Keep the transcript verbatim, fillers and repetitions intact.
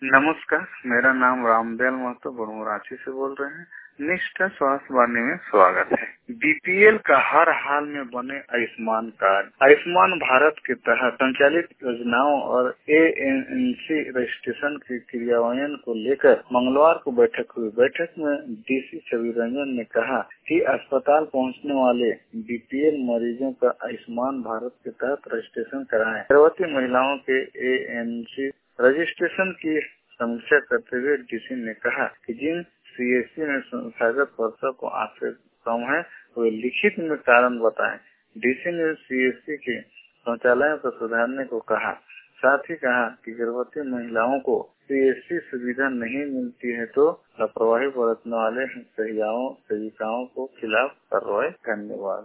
नमस्कार, मेरा नाम रामदयाल महतो बड़मराची से बोल रहे हैं। निष्ठा स्वास्थ्य वाणी में स्वागत है। बीपीएल का हर हाल में बने आयुष्मान कार्ड। आयुष्मान भारत के तहत संचालित योजनाओं और एएनसी रजिस्ट्रेशन की क्रियान्वयन को लेकर मंगलवार को बैठक हुई। बैठक में डीसी छवि रंजन ने कहा कि अस्पताल पहुंचने वाले बीपीएल मरीजों का आयुष्मान भारत के तहत रजिस्ट्रेशन कराएं। गर्भवती महिलाओं के एएनसी रजिस्ट्रेशन की समीक्षा करते हुए डीसी ने कहा कि जिन सीएससी में संस्थागत वर्षा को आश्रय कम है वे लिखित में कारण बताएं। डीसी ने सीएससी के शौचालयों को सुधारने को कहा। साथ ही कहा कि गर्भवती महिलाओं को सीएससी सुविधा नहीं मिलती है तो लापरवाही बरतने वाले सहियाओं सेविकाओं को खिलाफ कार्रवाई। धन्यवाद।